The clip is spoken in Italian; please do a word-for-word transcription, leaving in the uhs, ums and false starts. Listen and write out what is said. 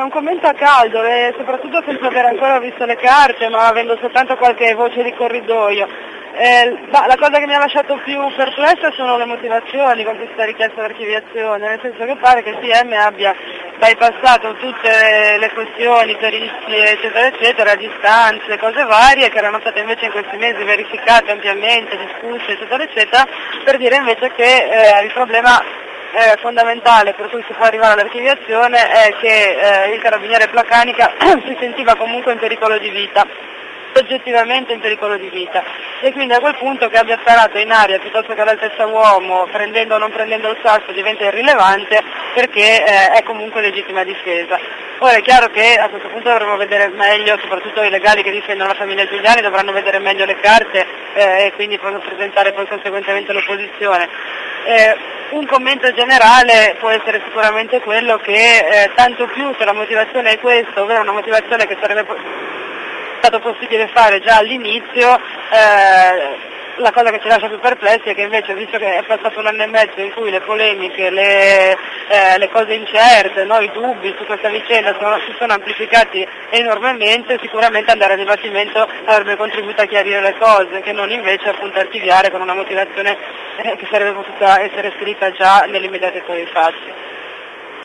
un commento a caldo e soprattutto senza aver ancora visto le carte, ma avendo soltanto qualche voce di corridoio. Eh, la cosa che mi ha lasciato più perplessa sono le motivazioni con questa richiesta di archiviazione, nel senso che pare che il P M abbia bypassato tutte le questioni, perizie, eccetera, eccetera, distanze, cose varie che erano state invece in questi mesi verificate ampiamente, discusse, eccetera, eccetera, per dire invece che eh, il problema eh, fondamentale per cui si può arrivare all'archiviazione è che eh, il carabiniere Placanica si sentiva comunque in pericolo di vita, oggettivamente in pericolo di vita, e quindi a quel punto che abbia sparato in aria piuttosto che all'altezza uomo, prendendo o non prendendo il sasso, diventa irrilevante perché eh, è comunque legittima difesa. Ora è chiaro che a questo punto dovremo vedere meglio, soprattutto i legali che difendono la famiglia Giuliani dovranno vedere meglio le carte eh, e quindi possono presentare poi conseguentemente l'opposizione. Eh, un commento generale può essere sicuramente quello che eh, tanto più se la motivazione è questa, ovvero una motivazione che sarebbe stato possibile fare già all'inizio, eh, la cosa che ci lascia più perplessi è che invece, visto che è passato un anno e mezzo in cui le polemiche, le, eh, le cose incerte, no, i dubbi su questa vicenda sono, si sono amplificati enormemente, sicuramente andare a dibattimento avrebbe contribuito a chiarire le cose, che non invece appunto archiviare con una motivazione eh, che sarebbe potuta essere scritta già nell'immediatezza dei fatti.